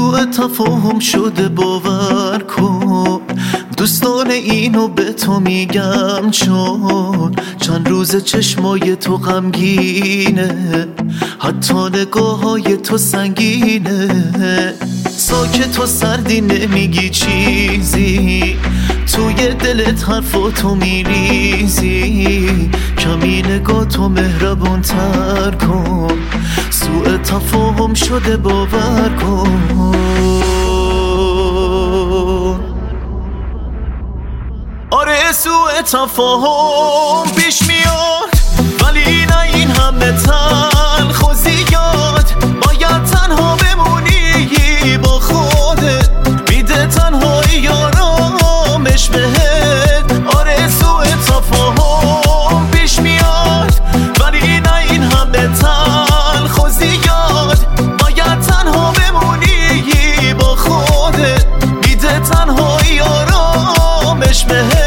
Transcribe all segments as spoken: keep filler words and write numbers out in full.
سوء تفاهم شده باور کن، دوستان اینو به تو میگم چون چند روز چشمای تو غمگینه، حتی نگاه های تو سنگینه. ساکت و سردی نمیگی چیزی، توی دلت حرفاتو میریزی. کمی نگاه تو مهربون تر کن، سوء تفاهم شده باور کن. آره سوء تفاهم پیش میاد، ولی نه این همه تلخ و زیاد. باید تنها بمونی با خودت، میده تنهایی آرامش بهت. آره سوء تفاهم پیش میاد، ولی نه این همه تلخ و زیاد. باید تنها بمونی با خودت، میده تنهایی آرامش بهت.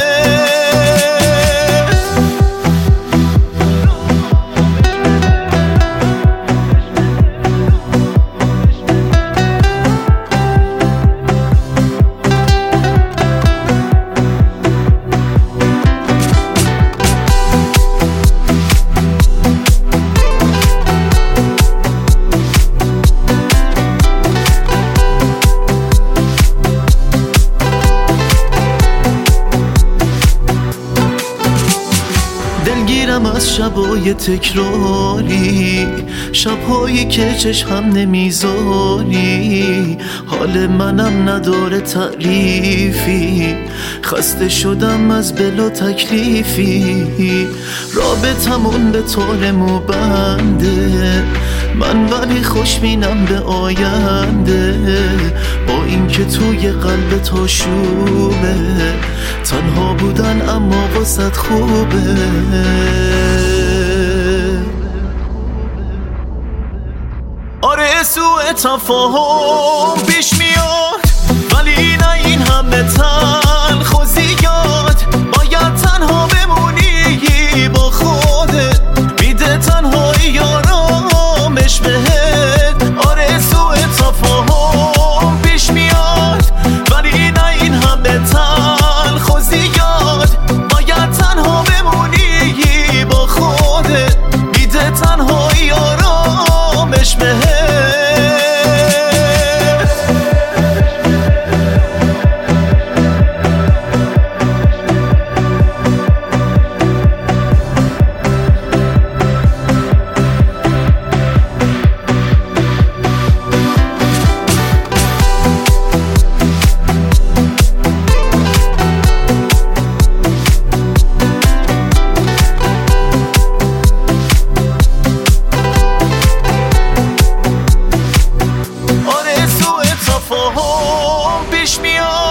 دلگیرم از شبای تکراری، شبهایی که چشم نمیذاری. حال منم نداره تعریفی، خسته شدم از بلا تکلیفی. رابطمون به طور موبنده، من ولی خوشبینم به آینده. با اینکه توی قلب تو شوبه، تنها بودن اما واسط خوبه. آره سوء تفاهم پیش میاد، ولی نه این همه تلخ و زیاد. باید تنها بمونی با خودت، میده تنهایی آرامش بهت. آره سوء تفاهم پیش میاد، ولی نه این همه تلخ و زیاد. باید تنها بمونی با خودت، میده تنهایی آرامش بهت. پیش میاد